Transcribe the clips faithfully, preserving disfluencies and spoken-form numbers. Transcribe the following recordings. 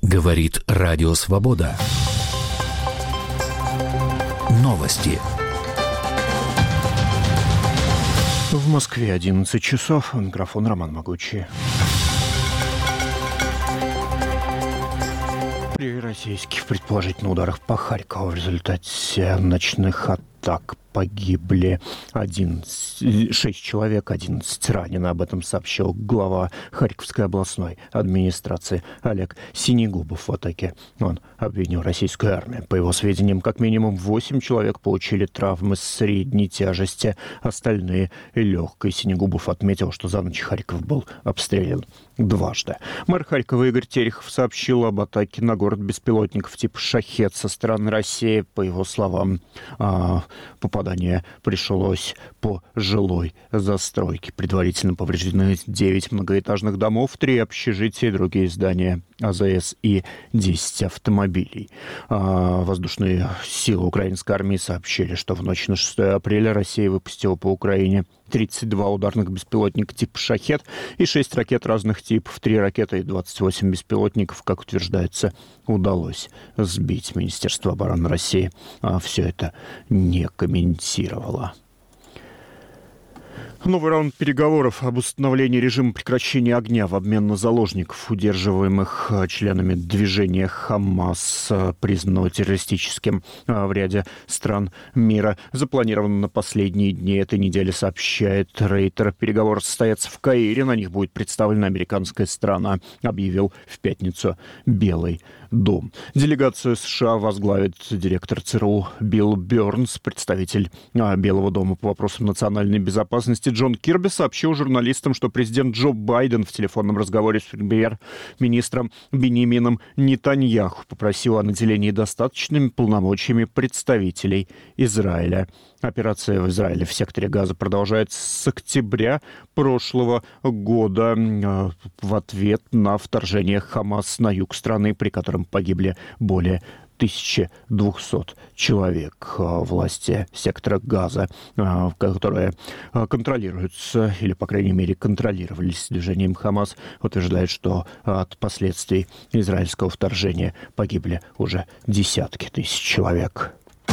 Говорит Радио Свобода. Новости. В Москве одиннадцать часов. Микрофон Роман Могучий. При российских предположительных ударах по Харькову в результате ночных атак погибли одиннадцать, шесть человек, одиннадцать ранены. Об этом сообщил глава Харьковской областной администрации Олег Синегубов. В атаке он обвинил российскую армию. По его сведениям, как минимум восемь человек получили травмы средней тяжести, остальные легкой. Синегубов отметил, что за ночь Харьков был обстрелян дважды. Мэр Харькова Игорь Терехов сообщил об атаке на город беспилотников типа «Шахед» со стороны России. По его словам, попадание пришлось по жилой застройке. Предварительно повреждены девять многоэтажных домов, три общежития и другие здания АЗС и десять автомобилей. Воздушные силы украинской армии сообщили, что в ночь на шестое апреля Россия выпустила по Украине тридцать два ударных беспилотника типа «Шахед» и шесть ракет разных типов. Три ракеты и двадцать восемь беспилотников, как утверждается, удалось сбить. Министерство обороны России все это не комментировало. Новый раунд переговоров об установлении режима прекращения огня в обмен на заложников, удерживаемых членами движения «Хамас», признанного террористическим в ряде стран мира, запланирован на последние дни этой недели, сообщает Рейтер. Переговоры состоятся в Каире, на них будет представлена американская сторона, объявил в пятницу Белый дом. Делегацию США возглавит директор ЦРУ Билл Бернс. Представитель Белого дома по вопросам национальной безопасности Джон Кирби сообщил журналистам, что президент Джо Байден в телефонном разговоре с премьер-министром Биньямином Нетаньяху попросил о наделении достаточными полномочиями представителей Израиля. Операция в Израиле в секторе Газа продолжается с октября прошлого года в ответ на вторжение Хамас на юг страны, при котором погибли более тысяча двести человек. Власти сектора Газа, которые контролируются, или, по крайней мере, контролировались движением Хамас, утверждают, что от последствий израильского вторжения погибли уже десятки тысяч человек.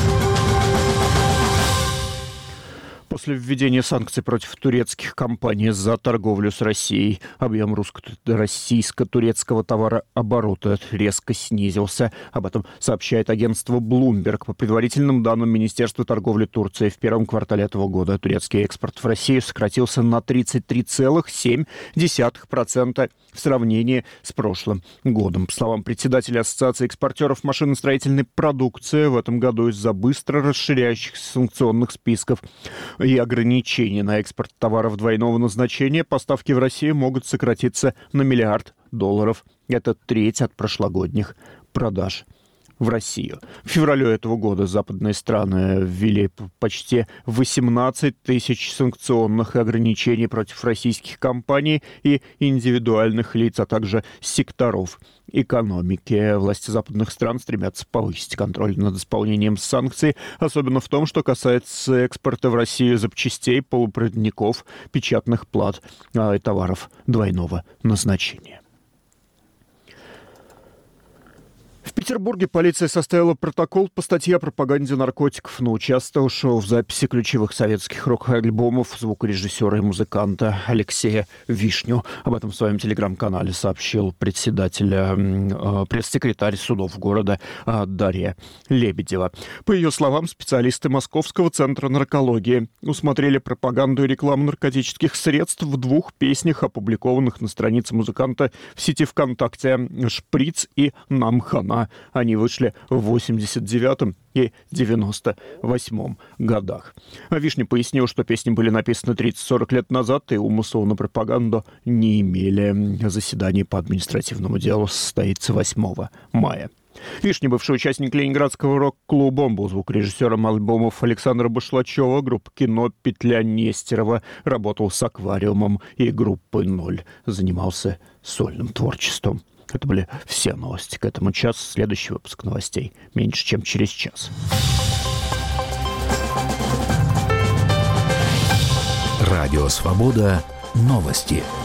После введения санкций против турецких компаний за торговлю с Россией объем русско-российско-турецкого товарооборота резко снизился. Об этом сообщает агентство Bloomberg. По предварительным данным Министерства торговли Турции, в первом квартале этого года турецкий экспорт в Россию сократился на тридцать три целых семь десятых процента в сравнении с прошлым годом. По словам председателя Ассоциации экспортеров машиностроительной продукции, в этом году из-за быстро расширяющихся санкционных списков и ограничений на экспорт товаров двойного назначения поставки в Россию могут сократиться на миллиард долларов. Это треть от прошлогодних продаж в Россию. В феврале этого года западные страны ввели почти восемнадцать тысяч санкционных ограничений против российских компаний и индивидуальных лиц, а также секторов экономики. Власти западных стран стремятся повысить контроль над исполнением санкций, особенно в том, что касается экспорта в Россию запчастей, полупроводников, печатных плат и товаров двойного назначения. В Петербурге полиция составила протокол по статье о пропаганде наркотиков на участвовавшего в записи ключевых советских рок-альбомов звукорежиссера и музыканта Алексея Вишню. Об этом в своем телеграм-канале сообщил председатель, э, пресс-секретарь судов города э, Дарья Лебедева. По ее словам, специалисты Московского центра наркологии усмотрели пропаганду и рекламу наркотических средств в двух песнях, опубликованных на странице музыканта в сети ВКонтакте «Шприц» и «Нам хана». Они вышли в восемьдесят девятом и девяносто восьмом годах. Вишня пояснил, что песни были написаны тридцать-сорок лет назад и умысла на пропаганду не имели. Заседание по административному делу состоится восьмого мая. Вишня, бывший участник Ленинградского рок-клуба, он был звукорежиссером альбомов Александра Башлачева, группы «Кино», «Петля Нестерова», работал с «Аквариумом» и группой «Ноль», занимался сольным творчеством. Это были все новости к этому часу. Следующий выпуск новостей меньше, чем через час. Радио «Свобода». Новости.